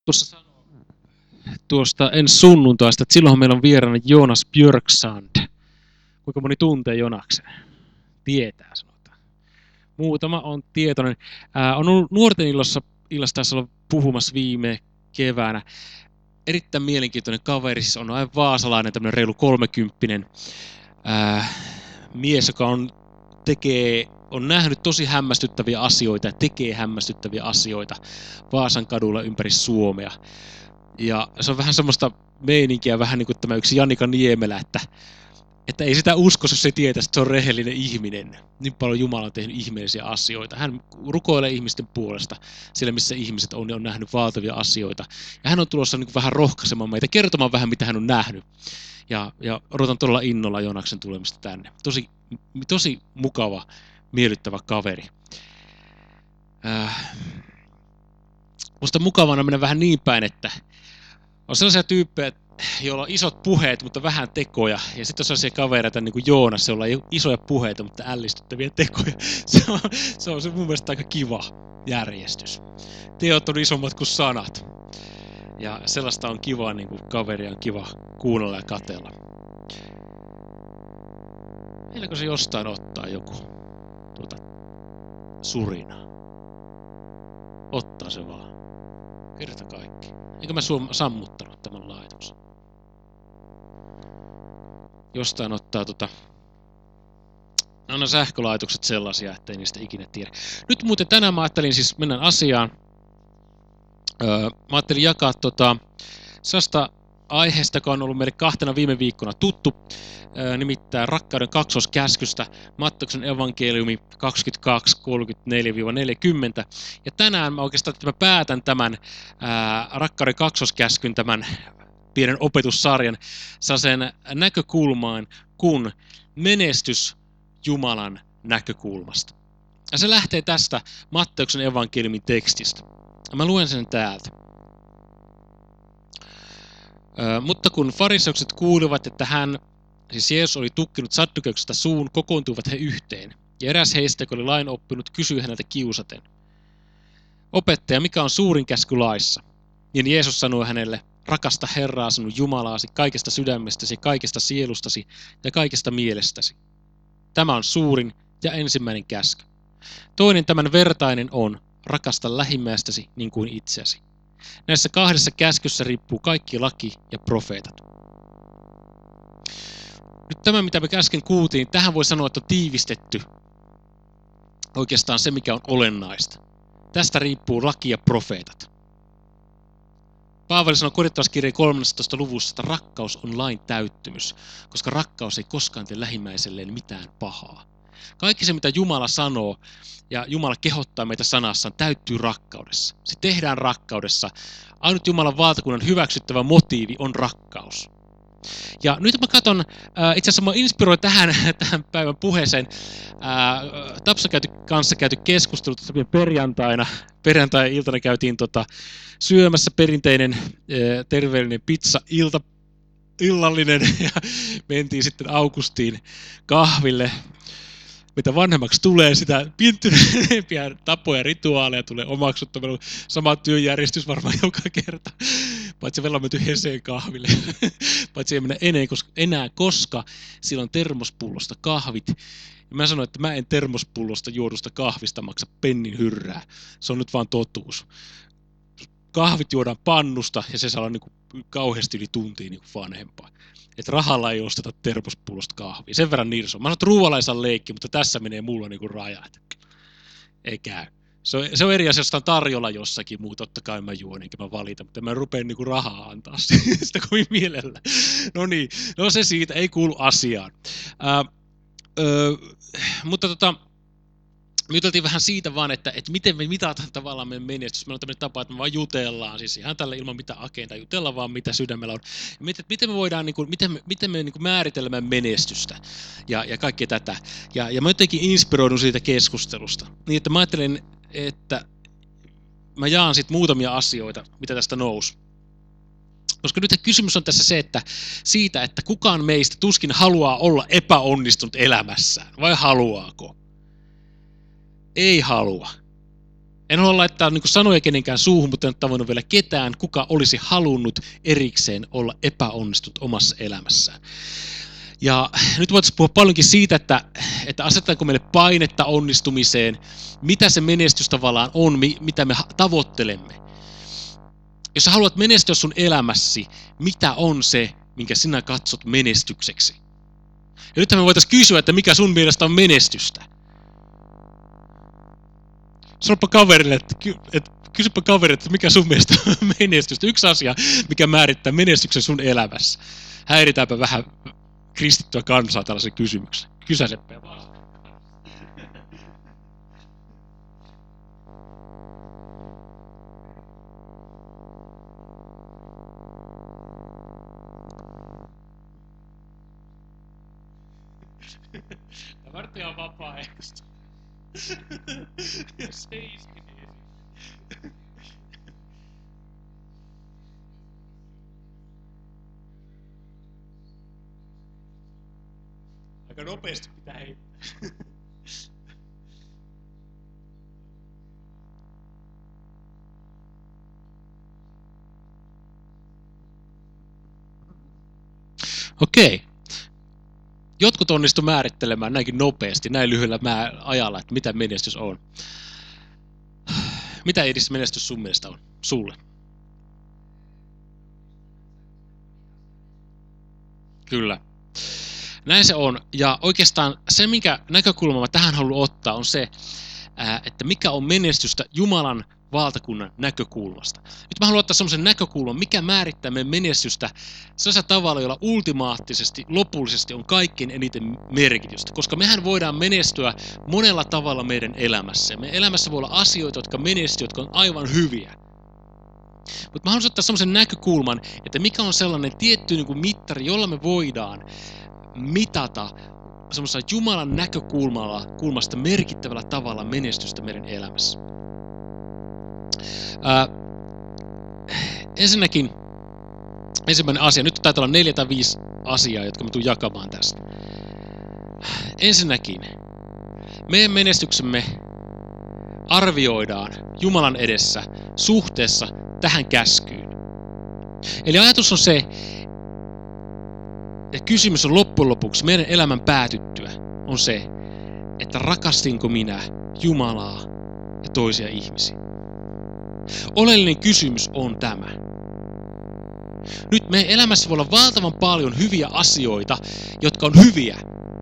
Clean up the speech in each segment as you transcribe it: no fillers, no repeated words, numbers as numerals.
Tuossa sanoo tuosta ensi sunnuntaista, että silloin meillä on vieraana Jonas Björksand. Kuinka moni tuntee Jonaksen? Tietää, sanotaan. Muutama on tietoinen. On ollut nuorten illassa taisi olla puhumassa viime keväänä. Erittäin mielenkiintoinen kaveri, siis on aivan vaasalainen, tämmöinen reilu 30 mies, joka on nähnyt tosi hämmästyttäviä asioita ja tekee hämmästyttäviä asioita Vaasan kadulla ympäri Suomea. Ja se on vähän semmoista meininkiä, vähän niin kuin tämä yksi Jannika Niemelä, että ei sitä uskoisi, jos ei tietäisi, että se on rehellinen ihminen. Niin paljon Jumala on tehnyt ihmeellisiä asioita. Hän rukoilee ihmisten puolesta siellä, missä ihmiset on, ja on nähnyt valtavia asioita. Ja hän on tulossa niin kuin vähän rohkaisemaan meitä, kertomaan vähän, mitä hän on nähnyt. Ja odotan todella innolla Joonaksen tulemista tänne. Tosi mukava, miellyttävä kaveri. Musta mukavana mennä vähän niin päin, että on sellaisia tyyppejä, joilla on isot puheet, mutta vähän tekoja. Ja sitten on sellaisia kavereita niin kuin Joonas, jolla ei ole isoja puheita, mutta ällistyttäviä tekoja. Se on mun mielestä aika kiva järjestys. Teot on isommat kuin sanat. Ja sellaista on kiva, niin kuin kaveria on kiva kuunnella ja katsella. Vieläkö se jostain ottaa joku surina? Ottaa se vaan. Kerta kaikki. Eikö mä sammuttanut tämän laitoksen? Jostain ottaa nämä sähkölaitokset sellaisia, ettei niistä ikinä tiedä. Nyt muuten tänään mä ajattelin siis mennään asiaan. Mä ajattelin jakaa sellaista aiheesta, joka on ollut meille 2 viime viikkona tuttu, nimittäin rakkauden kaksoiskäskystä, Matteuksen evankeliumi 22, 34-40. Ja tänään mä oikeastaan päätän tämän rakkauden kaksoiskäskyn, tämän pienen opetussarjan, sellaisen näkökulmaan kuin menestys Jumalan näkökulmasta. Ja se lähtee tästä Matteuksen evankeliumin tekstistä. Mä luen sen täältä. Mutta kun fariseukset kuulivat, että siis Jeesus oli tukkinut saddukeuksesta suun, kokoontuivat he yhteen. Ja eräs heistä, joka oli lain oppinut, kysyi häneltä kiusaten: Opettaja, mikä on suurin käsky laissa? Niin Jeesus sanoi hänelle: rakasta Herraa sinun Jumalaasi kaikesta sydämestäsi, kaikesta sielustasi ja kaikesta mielestäsi. Tämä on suurin ja ensimmäinen käsky. Toinen tämän vertainen on: rakasta lähimmäistäsi niin kuin itseäsi. Näissä 2 käskyssä riippuu kaikki laki ja profeetat. Nyt tämä, mitä me äsken kuultiin, tähän voi sanoa, että on tiivistetty oikeastaan se, mikä on olennaista. Tästä riippuu laki ja profeetat. Paavali sanoi Korintolaiskirjeen 13. luvussa, että rakkaus on lain täyttymys, koska rakkaus ei koskaan tee lähimmäiselleen mitään pahaa. Kaikki se, mitä Jumala sanoo ja Jumala kehottaa meitä sanassaan, täyttyy rakkaudessa. Se tehdään rakkaudessa. Ainut Jumalan valtakunnan hyväksyttävä motiivi on rakkaus. Ja nyt mä katson, itse asiassa mä inspiroin tähän päivän puheeseen Tapsa kanssa käyty keskustelu perjantai-iltana käytiin syömässä perinteinen terveellinen pizza illallinen ja mentiin sitten Augustiin kahville. Mitä vanhemmaksi tulee, sitä pientyneempiä tapoja ja rituaaleja tulee omaksuttua. Meillä on sama työjärjestys varmaan joka kerta. Paitsi meillä on menty Heseen kahville. Paitsi ei mennä enää, koska siellä on termospullosta kahvit. Ja mä sanoin, että mä en termospullosta juodusta kahvista maksa pennin hyrrää. Se on nyt vaan totuus. Kahvit juodaan pannusta ja se saa olla niin kuin kauheasti yli tuntia niin kuin vanhempaa. Että rahalla ei osteta termospullosta kahvia. Sen verran nirso. Mä sanon, että ruualla ei saa leikkiä, mutta tässä menee mulla niin kuin rajat. Ei käy. Se on eri asia, jos on tarjolla jossakin muu. Totta kai mä juon, enkä mä valita, mutta mä rupean niin kuin rahaa antaa sitä kovin mielellä. No niin, no se siitä, ei kuulu asiaan. Mutta me juteltiin vähän siitä vaan, että miten me mitataan tavallaan meidän menestys. Meillä on tämmöinen tapa, että me vaan jutellaan, siis ihan tällä ilman mitään agendaa, jutellaan vaan mitä sydämellä on. Miten me voidaan, miten me määritellään menestystä ja kaikkea tätä. Ja mä jotenkin inspiroidun siitä keskustelusta. Niin, että mä ajattelen, että mä jaan sitten muutamia asioita, mitä tästä nousi. Koska nyt kysymys on tässä siitä, että kukaan meistä tuskin haluaa olla epäonnistunut elämässään, vai haluaako? Ei halua. En halua laittaa niin kuin sanoja kenenkään suuhun, mutta en tavoinut vielä ketään, kuka olisi halunnut erikseen olla epäonnistut omassa elämässään. Ja nyt voitaisiin puhua paljonkin siitä, että asetetaanko meille painetta onnistumiseen, mitä se menestys tavallaan on, mitä me tavoittelemme. Jos sä haluat menestyä sun elämässi, mitä on se, minkä sinä katsot menestykseksi? Ja nythän me voitaisiin kysyä, että mikä sun mielestä on menestystä. Sanopa kaverille, kysypä kaverille, että mikä sun mielestä on menestystä. Yksi asia, mikä määrittää menestyksen sun elämässä. Häiritäänpä vähän kristittyä kansaa tällaisen kysymyksen. Kysäseppä vaan. Tämä varten on vapaaehtoista. Se iski niin. Aika nopeasti pitää heittää. Okei. Jotkut onnistu määrittelemään näinkin nopeasti, näin lyhyellä ajalla, että mitä menestys on. Mitä Edis menestys sun mielestä on? Sulle? Kyllä. Näin se on. Ja oikeastaan se, minkä näkökulma mä tähän haluan ottaa, on se, että mikä on menestystä Jumalan valtakunnan näkökulmasta. Nyt mä haluan ottaa semmoisen näkökulman, mikä määrittää meidän menestystä sellaisella tavalla, jolla ultimaattisesti, lopullisesti on kaikkein eniten merkitystä. Koska mehän voidaan menestyä monella tavalla meidän elämässä. Meidän elämässä voi olla asioita, jotka menestyy, jotka on aivan hyviä. Mutta mä haluan ottaa semmoisen näkökulman, että mikä on sellainen tietty niin kuin mittari, jolla me voidaan mitata semmoisella Jumalan näkökulmasta merkittävällä tavalla menestystä meidän elämässä. Ensinnäkin ensimmäinen asia, nyt taitaa olla 4 tai 5 asiaa, jotka mä tulen jakamaan tästä. Ensinnäkin meidän menestyksemme arvioidaan Jumalan edessä suhteessa tähän käskyyn. Eli ajatus on se, ja kysymys on loppujen lopuksi meidän elämän päätyttyä on se, että rakastinko minä Jumalaa ja toisia ihmisiä. Oleellinen kysymys on tämä. Nyt meidän elämässä voi olla valtavan paljon hyviä asioita, jotka on hyviä.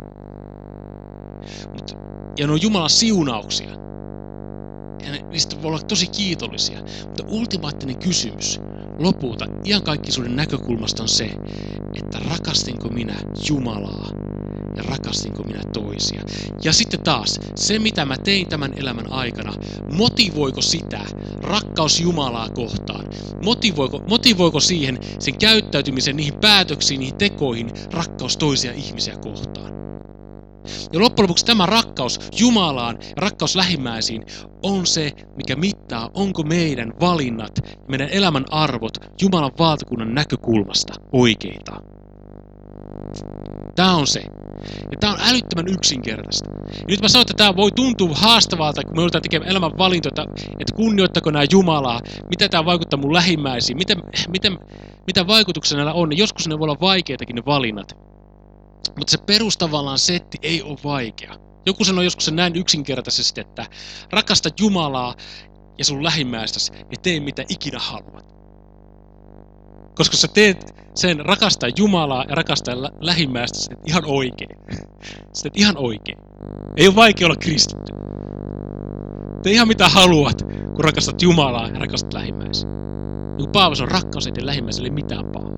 Ja ne on Jumalan siunauksia. Ja niistä voi olla tosi kiitollisia. Mutta ultimaattinen kysymys lopulta iankaikkisuuden näkökulmasta on se, että rakastinko minä Jumalaa ja rakastinko minä toisia. Ja sitten taas, se mitä mä tein tämän elämän aikana, motivoiko sitä rakkaus Jumalaa kohtaan? Motivoiko siihen sen käyttäytymisen, niihin päätöksiin, niihin tekoihin, rakkaus toisia ihmisiä kohtaan? Ja loppujen lopuksi tämä rakkaus Jumalaan ja rakkaus lähimmäisiin on se, mikä mittaa, onko meidän valinnat ja meidän elämän arvot Jumalan valtakunnan näkökulmasta oikeita. Tämä on se. Ja tämä on älyttömän yksinkertaista. Ja nyt mä sanon, että tämä voi tuntua haastavalta, kun me joudutaan tekemään elämän valintoja, että kunnioittako nämä Jumalaa, mitä tämä vaikuttaa mun lähimmäisiin, mitä vaikutuksia näillä on. Ja joskus ne voi olla vaikeitakin ne valinnat. Mutta se perustavallaan setti ei ole vaikea. Joku sanoi joskus sen näin yksinkertaisesti, että rakasta Jumalaa ja sun lähimmäistäsi ja tee mitä ikinä haluat. Koska sä teet sen rakastaa Jumalaa ja rakastaa lähimmäistäsi, sä teet ihan oikein. Sä teet ihan oikein. Ei ole vaikea olla kristitty. Tee ihan mitä haluat, kun rakastat Jumalaa ja rakastat lähimmäisiä. Niin kuin Paavali sanoi, rakkaus ei tee lähimmäiselle mitään pahaa.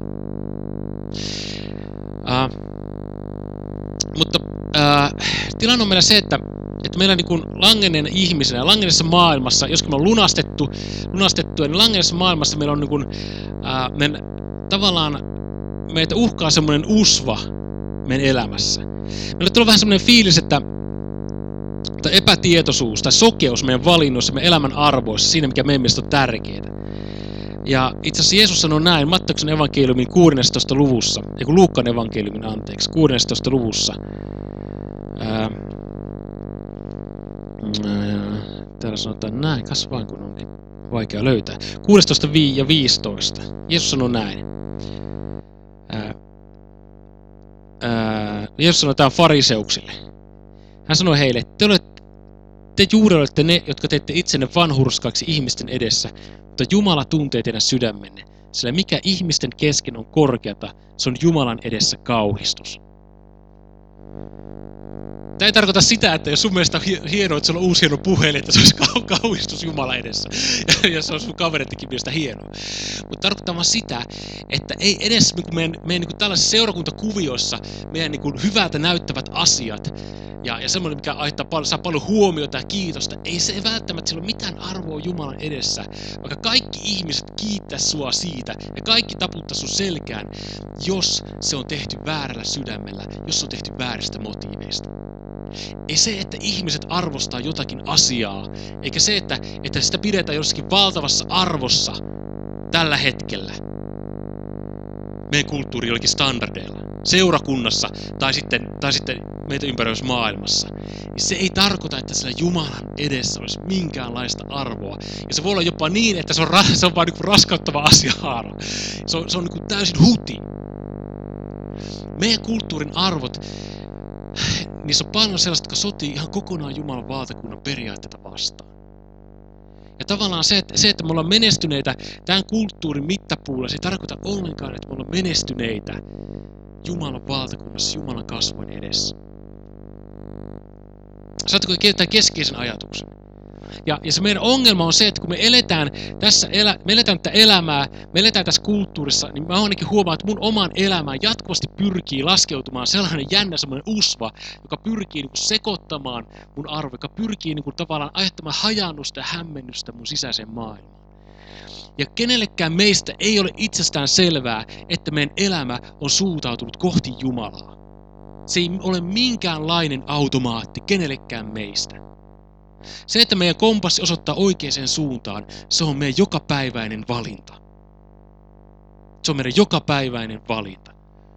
Mutta tilanne on meillä se, että meillä niin kuin langenneena ihmisenä, langenneessa maailmassa, joskin me on lunastettu, niin langenneessa maailmassa meillä on niin kuin, tavallaan meitä uhkaa semmoinen usva meidän elämässä. Meillä tulee vähän semmoinen fiilis, että epätietoisuus tai sokeus meidän valinnoissa, meidän elämän arvoissa, siinä mikä meidän mielestä on tärkeää. Ja itse asiassa Jeesus sanoi näin Matteuksen evankeliumin 16. luvussa, Luukkaan evankeliumin 16. luvussa. Täällä sanotaan näin, kas vain kun onkin vaikea löytää. 16 ja 15. Jeesus sanoi näin. Jeesus sanoi tämän fariseuksille. Hän sanoi heille, te juuri olette ne, jotka teette itsenne vanhurskaaksi ihmisten edessä, mutta Jumala tuntee teidän sydämenne. Sillä mikä ihmisten kesken on korkeata, se on Jumalan edessä kauhistus. Tämä ei tarkoita sitä, että jos sun mielestä on hienoa, että sulla on uusi hieno puhelin, että se olisi kauhistus Jumalan edessä. Ja se on sun kaverittikin mielestä hienoa. Mutta tarkoittaa vaan sitä, että ei edes meidän niin tällaisissa seurakuntakuvioissa meidän niin hyvältä näyttävät asiat ja semmoinen, mikä saa paljon huomiota ja kiitosta, ei se välttämättä sillä ole mitään arvoa Jumalan edessä, vaikka kaikki ihmiset kiittäisi sua siitä ja kaikki taputtaisi sun selkään, jos se on tehty väärällä sydämellä, jos se on tehty vääristä motiiveista. Ei se, että ihmiset arvostaa jotakin asiaa, eikä se, että sitä pidetään jossakin valtavassa arvossa tällä hetkellä meidän kulttuuri jollakin standardeilla, seurakunnassa tai sitten meitä ympäröivässä maailmassa, niin se ei tarkoita, että sillä Jumalan edessä olisi minkäänlaista arvoa. Ja se voi olla jopa niin, että se on vain niin raskauttava asiahaara. Se on niin täysin huti. Meidän kulttuurin arvot, niissä on paljon sellaista, jotka sotii ihan kokonaan Jumalan valtakunnan periaatteita vastaan. Ja tavallaan se, että me ollaan menestyneitä tämän kulttuurin mittapuulla, se ei tarkoita ollenkaan, että me ollaan menestyneitä Jumalan valtakunnassa, Jumalan kasvojen edessä. Saatko kiinnittää keskeisen ajatuksen? Ja se meidän ongelma on se, että kun me eletään tätä elämää, me eletään tässä kulttuurissa, niin mä ainakin huomaan, että mun oman elämään jatkuvasti pyrkii laskeutumaan sellainen jännä semmoinen usva, joka pyrkii niin kuin sekoittamaan mun arvo, joka pyrkii niin kuin tavallaan aiheuttamaan hajannusta ja hämmennystä mun sisäiseen maailmaan. Ja kenellekään meistä ei ole itsestään selvää, että meidän elämä on suuntautunut kohti Jumalaa. Se ei ole minkäänlainen automaatti kenellekään meistä. Se, että meidän kompassi osoittaa oikeaan suuntaan, se on meidän jokapäiväinen valinta. Se on meidän jokapäiväinen valinta.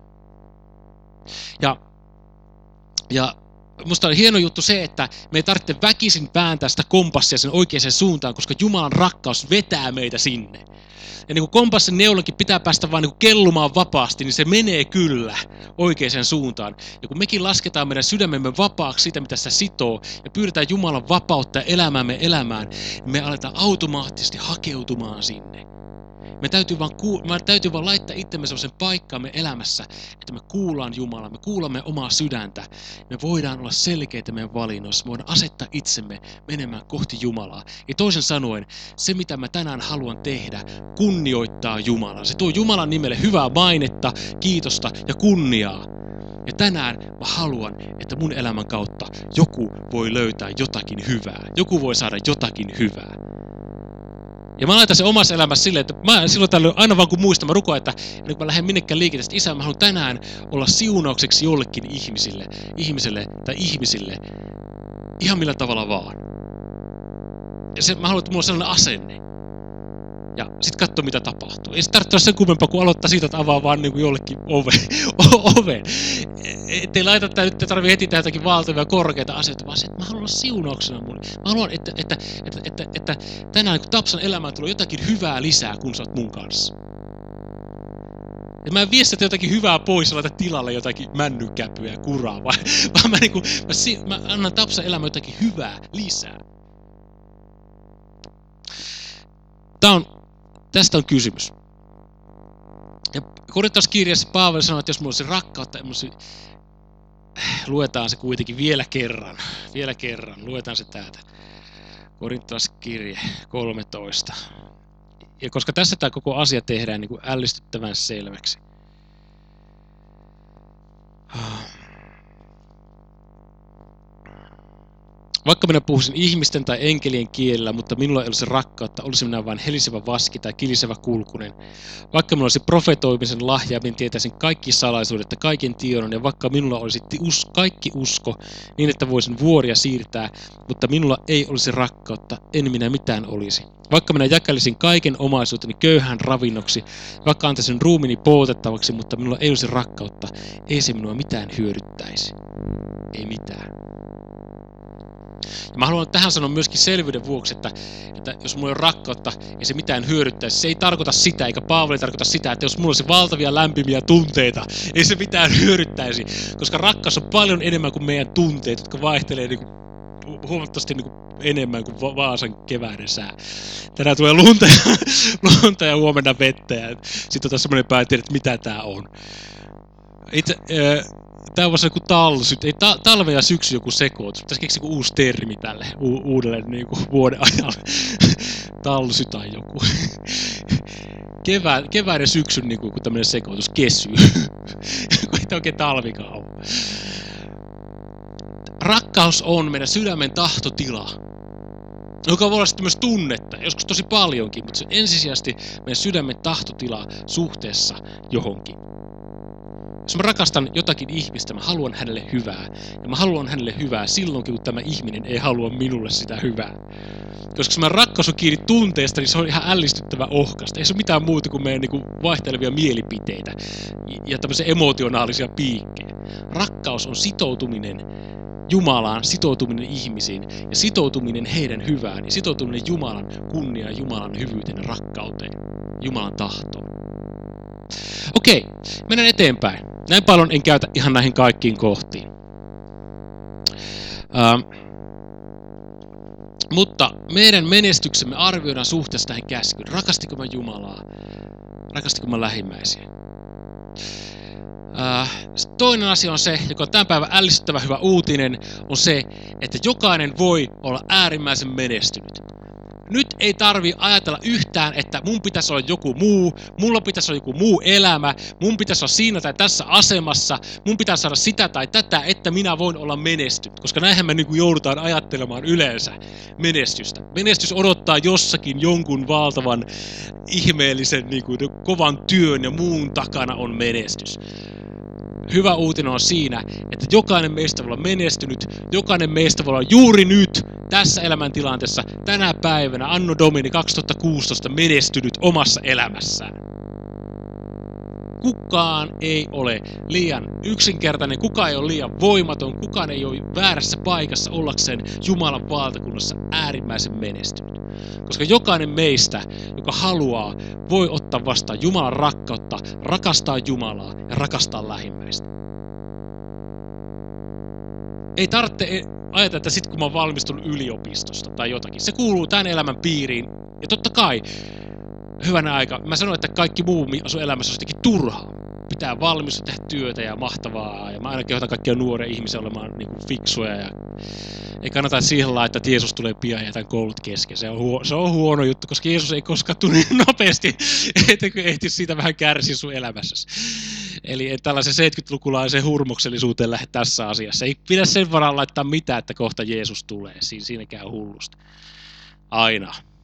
Ja musta on hieno juttu se, että me ei tarvitse väkisin vääntää sitä kompassia sen oikeaan suuntaan, koska Jumalan rakkaus vetää meitä sinne. Ja niin kuin kompassin neulakin pitää päästä vaan niin kuin kellumaan vapaasti, niin se menee kyllä oikeaan suuntaan. Ja kun mekin lasketaan meidän sydämemme vapaaksi siitä, mitä sitä sitoo, ja pyydetään Jumalan vapautta ja elämäämme elämään, niin me aletaan automaattisesti hakeutumaan sinne. Me täytyy vaan laittaa itsemme sellaisen paikkaamme elämässä, että me kuullaan Jumalaa, me kuulamme omaa sydäntä. Me voidaan olla selkeitä meidän valinnoissa, me voidaan asettaa itsemme menemään kohti Jumalaa. Ja toisin sanoen, se mitä mä tänään haluan tehdä, kunnioittaa Jumalaa. Se tuo Jumalan nimelle hyvää mainetta, kiitosta ja kunniaa. Ja tänään mä haluan, että mun elämän kautta joku voi löytää jotakin hyvää. Joku voi saada jotakin hyvää. Ja mä laitan sen omassa elämässä silleen, että mä silloin tällöin aina vaan kun muistan, mä rukoan, että kun mä lähden minnekään liikenteeseen, että Isä, mä haluan tänään olla siunaukseksi jollekin ihmisille, ihan millä tavalla vaan. Ja mä haluan, että mulla on sellainen asenne. Ja sit katso mitä tapahtuu. Ei se tarvitse olla sen kummempaa, kun aloittaa siitä, että avaa vaan niin kuin jollekin oven. Ettei laita tää nyt, tarvii heti tehdä jotakin valtavia korkeita asioita, vaan se, että mä haluan olla siunauksena mun. Mä haluan, että tänään kun Tapsan elämään tulee jotakin hyvää lisää, kun sä oot mun kanssa. Et mä en vie sitä jotakin hyvää pois ja laita tilalle jotakin männykäpyä ja kuraa, vaan mä annan Tapsan elämään jotakin hyvää lisää. Tästä on kysymys. Ja Korintolaiskirjassa Paavali sanoo, että jos mulla olisi rakkautta, luetaan se kuitenkin vielä kerran, luetaan se täältä. Korintolaiskirje 13. Ja koska tässä tämä koko asia tehdään niin kuin ällistyttävän selväksi. Vaikka minä puhuisin ihmisten tai enkelien kielellä, mutta minulla ei olisi rakkautta, olisin minä vain helisevä vaski tai kilisevä kulkunen. Vaikka minulla olisi profetoimisen lahja, minä tietäisin kaikki salaisuudet ja kaiken tiedon, ja vaikka minulla olisi kaikki usko, niin että voisin vuoria siirtää, mutta minulla ei olisi rakkautta, en minä mitään olisi. Vaikka minä jakelisin kaiken omaisuuteni köyhän ravinnoksi, vaikka antaisin ruumini poltettavaksi, mutta minulla ei olisi rakkautta, ei se minua mitään hyödyttäisi. Ei mitään. Ja mä haluan tähän sanoa myöskin selvyyden vuoksi, että jos mulla on rakkautta ja se mitään hyödyttäisi, se ei tarkoita sitä, eikä Paavali tarkoita sitä, että jos mulla olisi valtavia lämpimiä tunteita, ei se mitään hyödyttäisi, koska rakkaus on paljon enemmän kuin meidän tunteet, jotka vaihtelee niin kuin, huomattavasti niin kuin enemmän kuin Vaasan keväinen sää. Tänään tulee lunta ja huomenna vettä ja sitten on semmoinen päätin, että mitä tää on. Tää on vasta joku talsyt, ei talve ja syksy joku sekoitus. Pitäisi keksiä joku uusi termi tälle uudelle niinku vuoden ajalle. Talsy tai joku. Kevään ja syksyn niinku joku tämmönen sekoitus, kesy. Kun ei oikein talvikaan ole. Rakkaus on meidän sydämen tahtotila, joka voi olla sitten myös tunnetta, joskus tosi paljonkin, mutta se on ensisijaisesti meidän sydämen tahtotila suhteessa johonkin. Jos mä rakastan jotakin ihmistä, mä haluan hänelle hyvää. Ja mä haluan hänelle hyvää silloinkin, kun tämä ihminen ei halua minulle sitä hyvää. Koska jos mä rakkaus on kiinni tunteesta, niin se on ihan ällistyttävä ohkasta. Ei se ole mitään muuta kuin meidän niin vaihtelevia mielipiteitä ja tämmöisiä emotionaalisia piikkejä. Rakkaus on sitoutuminen Jumalaan, sitoutuminen ihmisiin ja sitoutuminen heidän hyvään ja sitoutuminen Jumalan kunniaan, Jumalan hyvyyteen ja rakkauteen, Jumalan tahtoon. Okei, mennään eteenpäin. Näin paljon en käytä ihan näihin kaikkiin kohtiin. Mutta meidän menestyksemme arvioidaan suhteessa tähän käskyyn. Rakastiko mä Jumalaa? Rakastiko mä lähimmäisiä? Toinen asia on se, joka on tämän päivän ällistyttävä hyvä uutinen, on se, että jokainen voi olla äärimmäisen menestynyt. Nyt ei tarvi ajatella yhtään, että mun pitäisi olla joku muu, mulla pitäisi olla joku muu elämä, mun pitäisi olla siinä tai tässä asemassa, mun pitäisi saada sitä tai tätä, että minä voin olla menestynyt. Koska näinhän me joudutaan ajattelemaan yleensä menestystä. Menestys odottaa jossakin jonkun valtavan ihmeellisen kovan työn ja muun takana on menestys. Hyvä uutinen on siinä, että jokainen meistä voi olla menestynyt, jokainen meistä voi olla juuri nyt, tässä elämäntilanteessa, tänä päivänä, Anno Domini 2016 menestynyt omassa elämässään. Kukaan ei ole liian yksinkertainen, kukaan ei ole liian voimaton, kukaan ei ole väärässä paikassa ollakseen Jumalan valtakunnassa äärimmäisen menestynyt. Koska jokainen meistä, joka haluaa, voi ottaa vastaan Jumalan rakkautta, rakastaa Jumalaa ja rakastaa lähimmäistä. Ei tarvitse ajatella, että sit kun mä oon valmistunut yliopistosta tai jotakin, se kuuluu tämän elämän piiriin. Ja totta kai, hyvänä aika, mä sanon, että kaikki muu sun elämässä on jotenkin turhaa. Pitää valmistua, tehdä työtä ja mahtavaa. Ja mä aina kehotan kaikkia nuoria ihmisiä olemaan fiksuja ja ei kannata siihen laittaa, että Jeesus tulee pian ja jätän koulut kesken. Se on huono juttu, koska Jeesus ei koskaan tule niin nopeasti, että ehtis siitä vähän kärsiä sun elämässäsi. Eli tällaisen 70-lukulaisen hurmoksellisuuteen lähde tässä asiassa. Ei pidä sen varaan laittaa mitään, että kohta Jeesus tulee. Siinä käy hullusti. Aina.